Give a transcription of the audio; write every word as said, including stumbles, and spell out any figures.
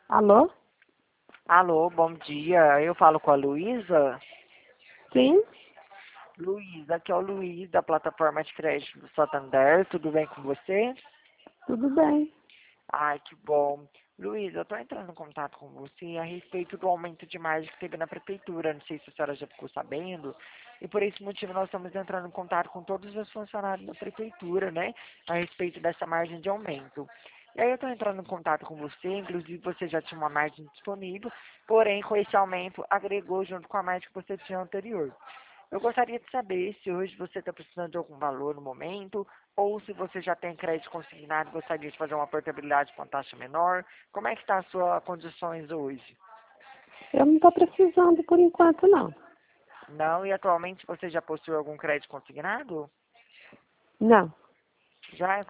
Alô? Alô, bom dia. Eu falo com a Luísa. Sim? Luísa, aqui é o Luiz da plataforma de crédito do Santander. Tudo bem com você? Tudo bem. Ai, que bom. Luísa, eu estou entrando em contato com você a respeito do aumento de margem que teve na prefeitura. Não sei se a senhora já ficou sabendo. E por esse motivo nós estamos entrando em contato com todos os funcionários da prefeitura, né? A respeito dessa margem de aumento. E aí eu estou entrando em contato com você, inclusive você já tinha uma margem disponível, porém com esse aumento agregou junto com a margem que você tinha anterior. Eu gostaria de saber se hoje você está precisando de algum valor no momento, ou se você já tem crédito consignado e gostaria de fazer uma portabilidade com taxa menor. Como é que está as suas condições hoje? Eu não estou precisando por enquanto, não. Não, e atualmente você já possui algum crédito consignado? Não. Já